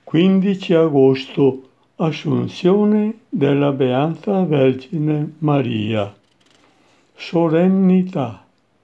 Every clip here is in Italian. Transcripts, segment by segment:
15 agosto, Assunzione della Beata Vergine Maria. Solennità.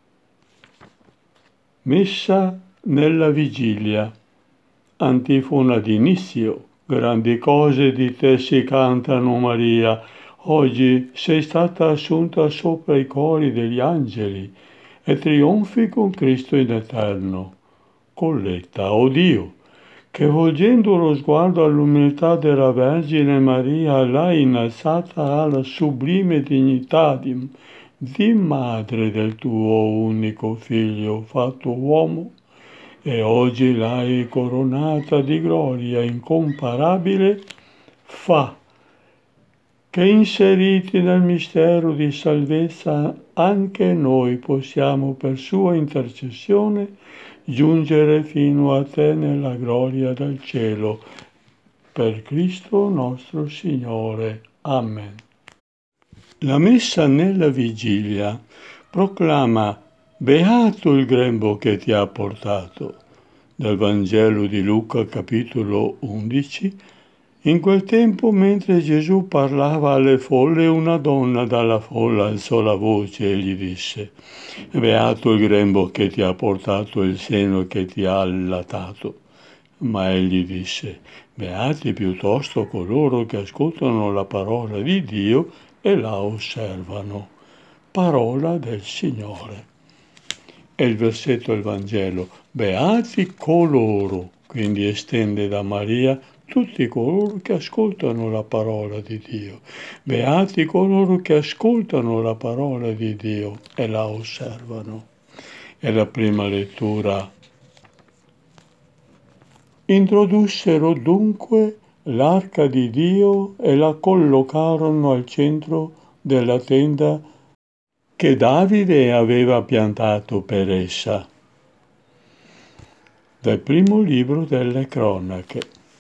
Messa nella vigilia. Antifona d'inizio. Grandi cose di te si cantano, Maria. Oggi sei stata assunta sopra i cori degli angeli e trionfi con Cristo in eterno. Colletta, o Dio, che volgendo lo sguardo all'umiltà della Vergine Maria l'hai innalzata alla sublime dignità di madre del tuo unico figlio fatto uomo, e oggi l'hai coronata di gloria incomparabile, fa che inseriti nel mistero di salvezza anche noi possiamo per sua intercessione giungere fino a te nella gloria del cielo. Per Cristo nostro Signore. Amen. La messa nella vigilia proclama «Beato il grembo che ti ha portato». Dal Vangelo di Luca, capitolo 11. In quel tempo, mentre Gesù parlava alle folle, una donna dalla folla alzò la voce e gli disse: «Beato il grembo che ti ha portato il seno che ti ha allattato». Ma egli disse: «Beati piuttosto coloro che ascoltano la parola di Dio e la osservano». Parola del Signore. E il versetto del Vangelo: «Beati coloro», quindi estende da Maria tutti coloro che ascoltano la parola di Dio. Beati coloro che ascoltano la parola di Dio e la osservano. E la prima lettura. Introdussero dunque l'arca di Dio e la collocarono al centro della tenda che Davide aveva piantato per essa. Dal primo libro delle Cronache.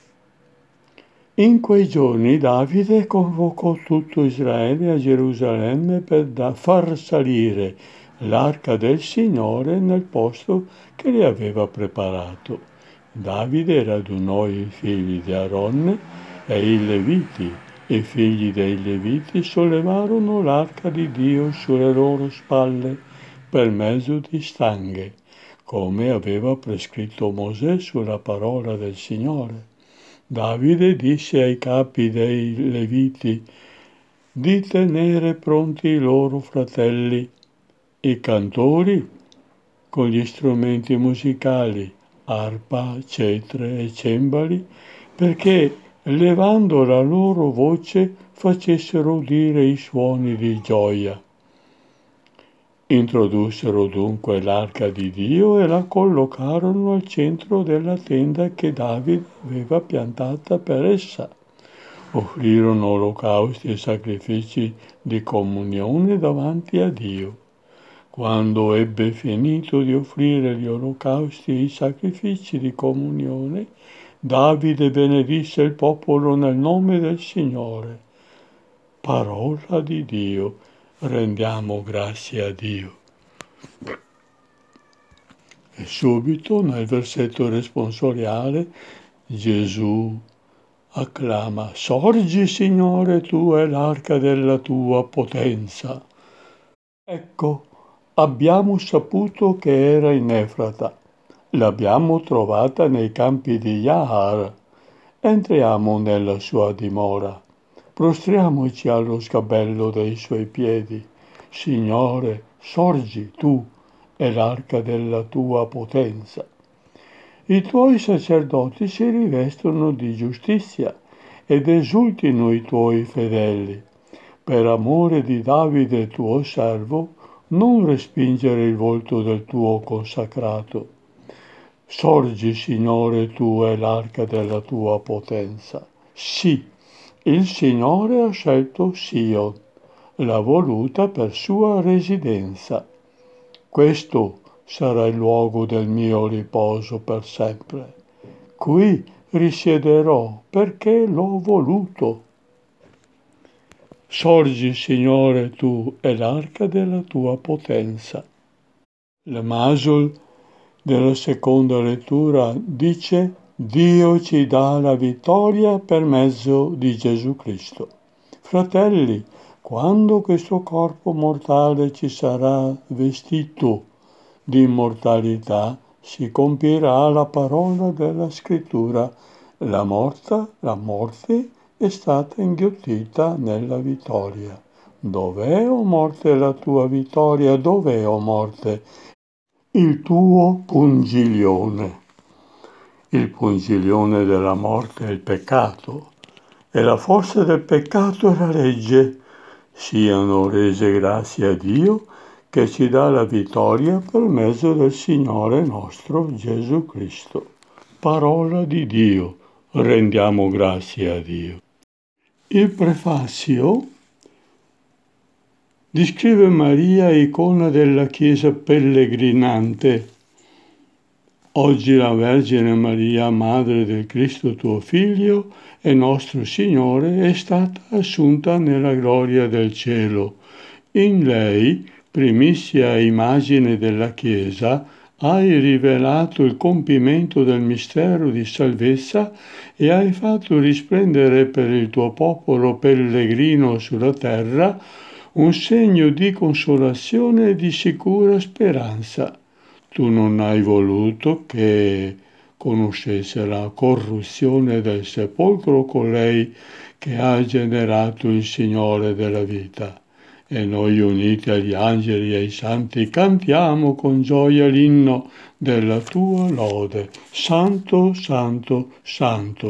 In quei giorni Davide convocò tutto Israele a Gerusalemme per far salire l'arca del Signore nel posto che gli aveva preparato. Davide radunò i figli di Aaron e i Leviti. I figli dei Leviti sollevarono l'arca di Dio sulle loro spalle per mezzo di stanghe, come aveva prescritto Mosè sulla parola del Signore. Davide disse ai capi dei Leviti di tenere pronti i loro fratelli, i cantori, con gli strumenti musicali, arpa, cetre e cembali, perché levando la loro voce facessero udire i suoni di gioia. Introdussero dunque l'arca di Dio e la collocarono al centro della tenda che Davide aveva piantata per essa. Offrirono olocausti e sacrifici di comunione davanti a Dio. Quando ebbe finito di offrire gli olocausti e i sacrifici di comunione, Davide benedisse il popolo nel nome del Signore. Parola di Dio. Rendiamo grazie a Dio. E subito nel versetto responsoriale Gesù acclama: «Sorgi, Signore, tu è l'arca della tua potenza». Ecco, abbiamo saputo che era in Efrata. L'abbiamo trovata nei campi di Jahar. Entriamo nella sua dimora. Prostriamoci allo sgabello dei suoi piedi. Signore, sorgi tu, è l'arca della tua potenza. I tuoi sacerdoti si rivestono di giustizia ed esultino i tuoi fedeli. Per amore di Davide tuo servo, non respingere il volto del tuo consacrato. Sorgi, Signore, tu è l'arca della tua potenza. Sì, il Signore ha scelto Sion, l'ha voluta per sua residenza. Questo sarà il luogo del mio riposo per sempre. Qui risiederò perché l'ho voluto. Sorgi, Signore, tu è l'arca della tua potenza. La Masol della seconda lettura dice: Dio ci dà la vittoria per mezzo di Gesù Cristo. Fratelli, quando questo corpo mortale ci sarà vestito di immortalità, si compirà la parola della Scrittura. La morte è stata inghiottita nella vittoria. Dov'è, o morte, la tua vittoria? Dov'è, o morte, il tuo pungiglione? Il pungiglione della morte è il peccato, e la forza del peccato è la legge. Siano rese grazie a Dio che ci dà la vittoria per mezzo del Signore nostro Gesù Cristo. Parola di Dio, rendiamo grazie a Dio. Il prefazio descrive Maria, icona della Chiesa pellegrinante. Oggi la Vergine Maria, Madre del Cristo tuo Figlio e nostro Signore, è stata assunta nella gloria del cielo. In lei, primizia immagine della Chiesa, hai rivelato il compimento del mistero di salvezza e hai fatto risplendere per il tuo popolo pellegrino sulla terra un segno di consolazione e di sicura speranza. Tu non hai voluto che conoscesse la corruzione del sepolcro colei che ha generato il Signore della vita. E noi, uniti agli angeli e ai santi, cantiamo con gioia l'inno della tua lode. Santo, santo, santo.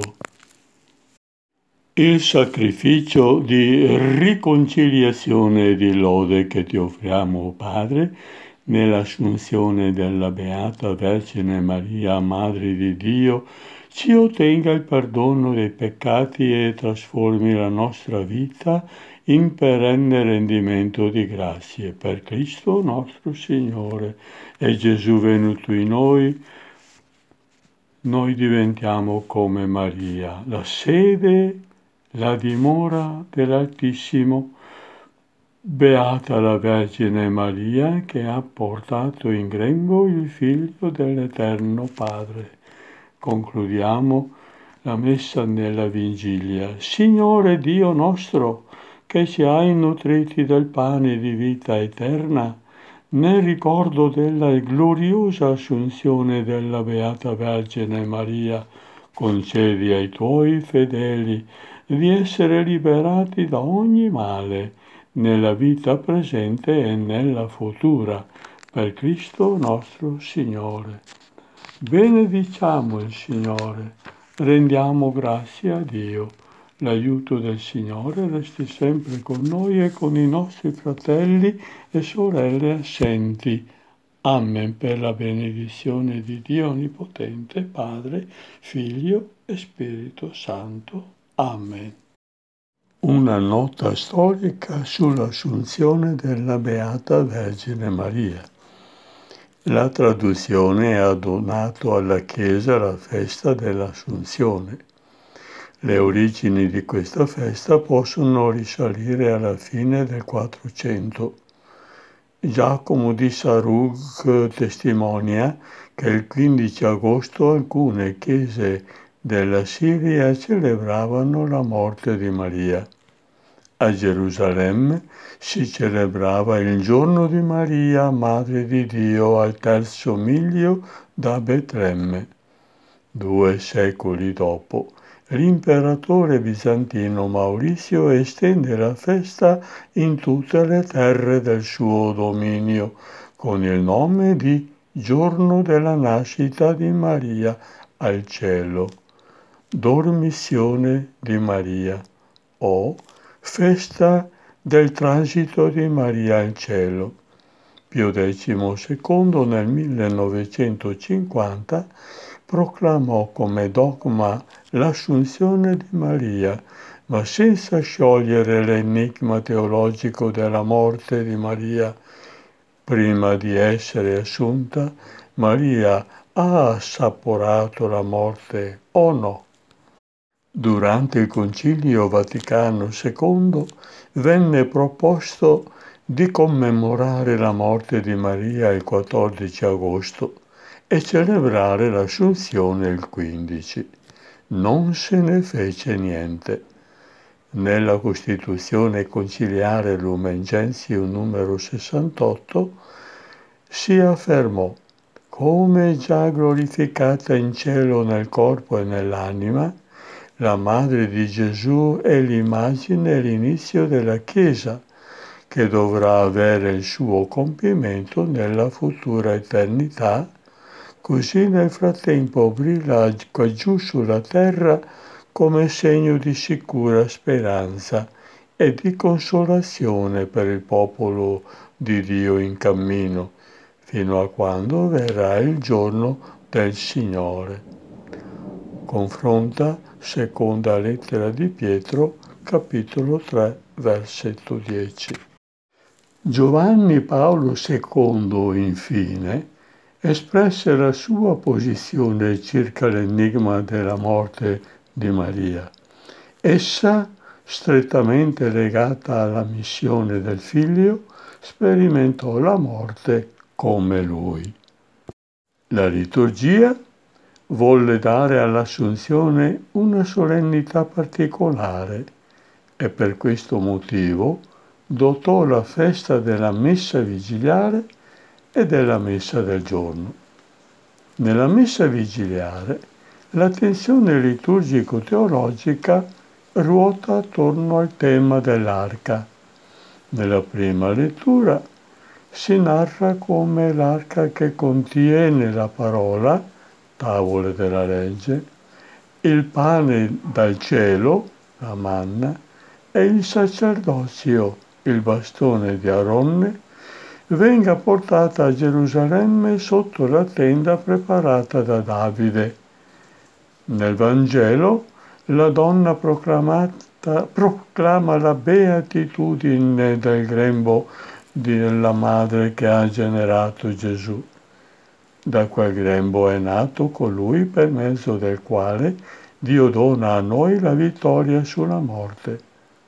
Il sacrificio di riconciliazione e di lode che ti offriamo, Padre, nell'assunzione della Beata Vergine Maria, Madre di Dio, ci ottenga il perdono dei peccati e trasformi la nostra vita in perenne rendimento di grazie. Per Cristo nostro Signore. E Gesù venuto in noi diventiamo come Maria, la sede, la dimora dell'Altissimo. Beata la Vergine Maria che ha portato in grembo il Figlio dell'Eterno Padre. Concludiamo la messa nella Vigilia. Signore Dio nostro, che ci hai nutriti del pane di vita eterna, nel ricordo della gloriosa assunzione della Beata Vergine Maria, concedi ai tuoi fedeli di essere liberati da ogni male, nella vita presente e nella futura, per Cristo nostro Signore. Benediciamo il Signore, rendiamo grazie a Dio. L'aiuto del Signore resti sempre con noi e con i nostri fratelli e sorelle assenti. Amen. Per la benedizione di Dio Onnipotente, Padre, Figlio e Spirito Santo. Amen. Una nota storica sull'assunzione della Beata Vergine Maria. La traduzione ha donato alla Chiesa la festa dell'Assunzione. Le origini di questa festa possono risalire alla fine del 400. Giacomo di Sarug testimonia che il 15 agosto alcune chiese della Siria celebravano la morte di Maria. A Gerusalemme si celebrava il giorno di Maria, Madre di Dio, al terzo miglio da Betlemme. 2 secoli dopo, l'imperatore bizantino Maurizio estende la festa in tutte le terre del suo dominio, con il nome di Giorno della nascita di Maria al cielo, Dormizione di Maria, o Festa del transito di Maria al cielo. Pio XII nel 1950 proclamò come dogma l'assunzione di Maria, ma senza sciogliere l'enigma teologico della morte di Maria. Prima di essere assunta, Maria ha assaporato la morte o no? Durante il Concilio Vaticano II venne proposto di commemorare la morte di Maria il 14 agosto e celebrare l'Assunzione il 15. Non se ne fece niente. Nella Costituzione conciliare Lumen Gentium numero 68 si affermò: come già glorificata in cielo nel corpo e nell'anima, la Madre di Gesù è l'immagine e l'inizio della Chiesa, che dovrà avere il suo compimento nella futura eternità, così nel frattempo brilla quaggiù sulla terra come segno di sicura speranza e di consolazione per il popolo di Dio in cammino, fino a quando verrà il giorno del Signore. Confronta seconda lettera di Pietro, capitolo 3, versetto 10. Giovanni Paolo II, infine, espresse la sua posizione circa l'enigma della morte di Maria. Essa, strettamente legata alla missione del Figlio, sperimentò la morte come lui. La liturgia volle dare all'Assunzione una solennità particolare e per questo motivo dotò la festa della Messa vigiliare e della Messa del giorno. Nella Messa vigiliare l'attenzione liturgico-teologica ruota attorno al tema dell'arca. Nella prima lettura si narra come l'arca che contiene la parola, tavole della legge, il pane dal cielo, la manna, e il sacerdozio, il bastone di Aronne, venga portata a Gerusalemme sotto la tenda preparata da Davide. Nel Vangelo la donna proclama la beatitudine del grembo della madre che ha generato Gesù. Da quel grembo è nato colui per mezzo del quale Dio dona a noi la vittoria sulla morte.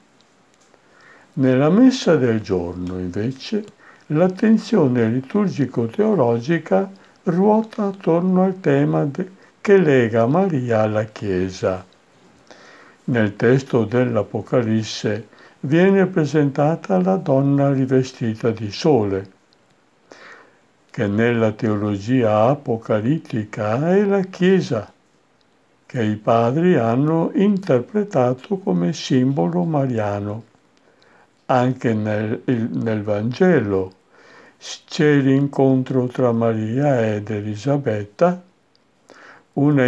Nella Messa del giorno, invece, l'attenzione liturgico-teologica ruota attorno al tema che lega Maria alla Chiesa. Nel testo dell'Apocalisse viene presentata la donna rivestita di sole, che nella teologia apocalittica è la Chiesa, che i padri hanno interpretato come simbolo mariano. Anche nel Vangelo c'è l'incontro tra Maria ed Elisabetta, una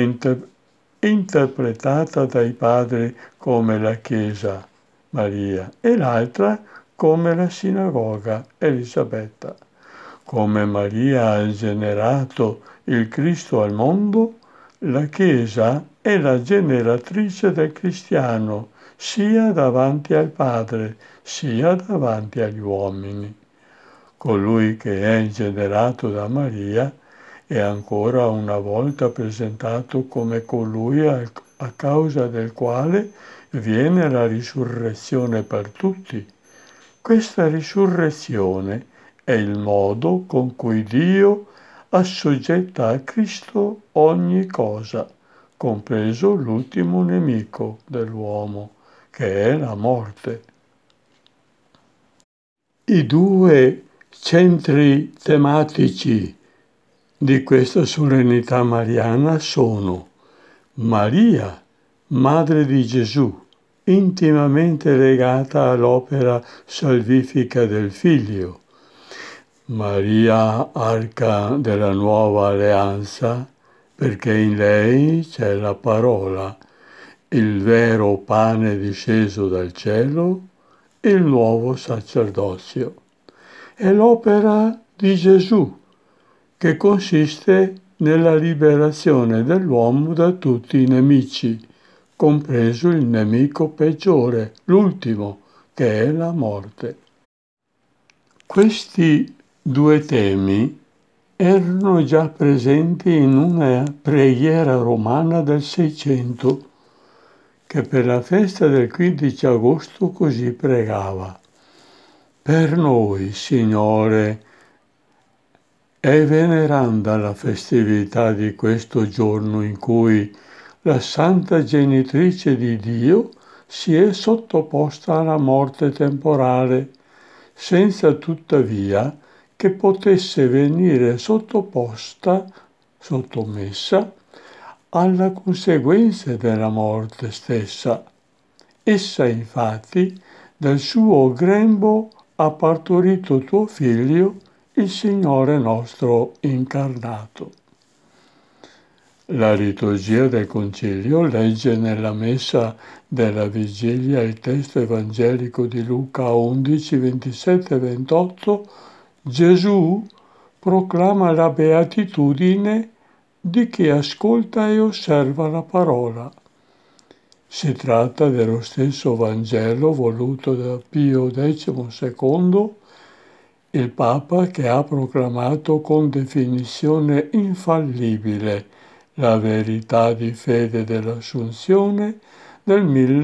interpretata dai padri come la Chiesa, Maria, e l'altra come la sinagoga, Elisabetta. Come Maria ha generato il Cristo al mondo, la Chiesa è la generatrice del cristiano, sia davanti al Padre, sia davanti agli uomini. Colui che è generato da Maria è ancora una volta presentato come colui a causa del quale viene la risurrezione per tutti. Questa risurrezione è il modo con cui Dio assoggetta a Cristo ogni cosa, compreso l'ultimo nemico dell'uomo, che è la morte. I due centri tematici di questa solennità mariana sono Maria, Madre di Gesù, intimamente legata all'opera salvifica del Figlio, Maria, arca della nuova alleanza, perché in lei c'è la parola, il vero pane disceso dal cielo, il nuovo sacerdozio. È l'opera di Gesù, che consiste nella liberazione dell'uomo da tutti i nemici, compreso il nemico peggiore, l'ultimo, che è la morte. Questi due temi erano già presenti in una preghiera romana del 600, che per la festa del 15 agosto così pregava: per noi, Signore, E veneranda la festività di questo giorno in cui la Santa Genitrice di Dio si è sottoposta alla morte temporale, senza tuttavia che potesse venire sottomessa alla conseguenza della morte stessa. Essa infatti dal suo grembo ha partorito tuo figlio, il Signore nostro incarnato. La liturgia del Concilio legge nella Messa della Vigilia il testo evangelico di Luca 11, 27 e 28. Gesù proclama la beatitudine di chi ascolta e osserva la parola. Si tratta dello stesso Vangelo voluto da Pio XII, il Papa che ha proclamato con definizione infallibile la verità di fede dell'Assunzione del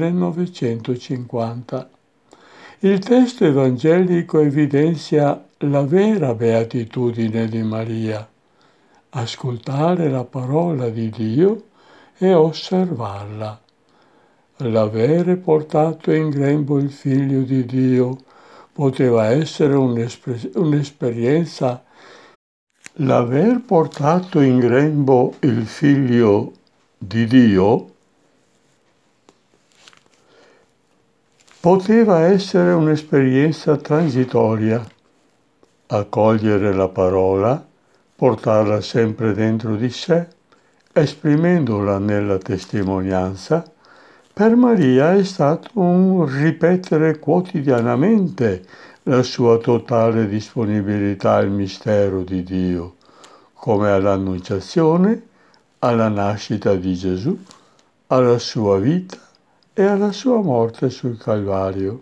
1950. Il testo evangelico evidenzia la vera beatitudine di Maria: ascoltare la parola di Dio e osservarla. L'avere portato in grembo il Figlio di Dio poteva essere un'esperienza. L'aver portato in grembo il Figlio di Dio poteva essere un'esperienza transitoria. Accogliere la parola, portarla sempre dentro di sé, esprimendola nella testimonianza, per Maria è stato un ripetere quotidianamente la sua totale disponibilità al mistero di Dio, come all'Annunciazione, alla nascita di Gesù, alla sua vita e alla sua morte sul Calvario.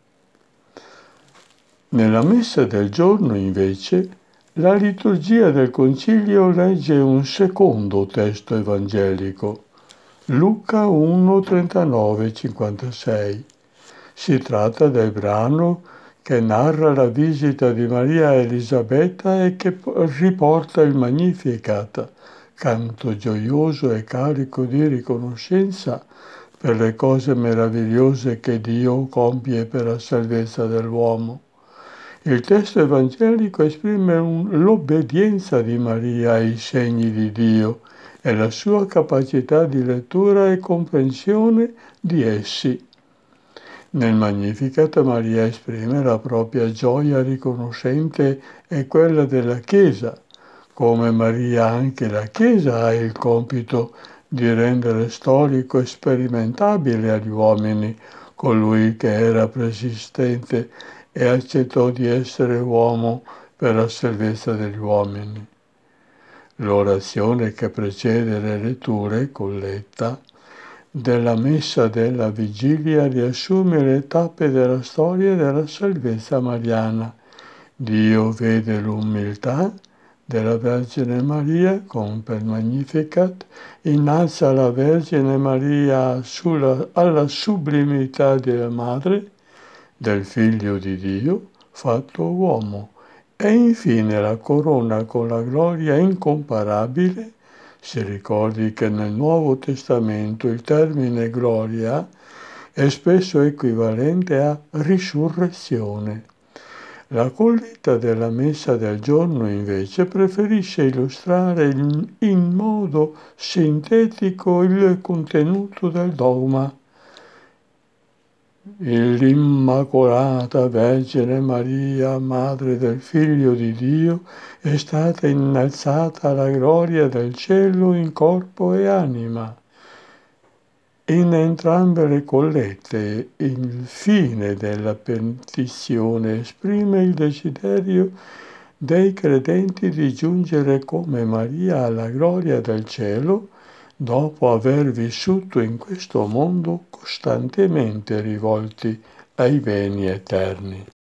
Nella Messa del giorno, invece, la liturgia del Concilio legge un secondo testo evangelico, Luca 1, 39, 56. Si tratta del brano che narra la visita di Maria a Elisabetta e che riporta il Magnificat, canto gioioso e carico di riconoscenza per le cose meravigliose che Dio compie per la salvezza dell'uomo. Il testo evangelico esprime l'obbedienza di Maria ai segni di Dio e la sua capacità di lettura e comprensione di essi. Nel Magnificat Maria esprime la propria gioia riconoscente e quella della Chiesa. Come Maria, anche la Chiesa ha il compito di rendere storico e sperimentabile agli uomini colui che era preesistente e accettò di essere uomo per la salvezza degli uomini. L'orazione che precede le letture, colletta, della Messa della Vigilia riassume le tappe della storia della salvezza mariana. Dio vede l'umiltà della Vergine Maria, come per Magnificat, innalza la Vergine Maria alla sublimità della Madre, del Figlio di Dio, fatto uomo, e infine la corona con la gloria incomparabile. Si ricordi che nel Nuovo Testamento il termine gloria è spesso equivalente a risurrezione. La colletta della Messa del giorno invece preferisce illustrare in modo sintetico il contenuto del dogma. L'Immacolata Vergine Maria, Madre del Figlio di Dio, è stata innalzata alla gloria del cielo in corpo e anima. In entrambe le collette il fine della petizione esprime il desiderio dei credenti di giungere come Maria alla gloria del cielo, dopo aver vissuto in questo mondo costantemente rivolti ai beni eterni.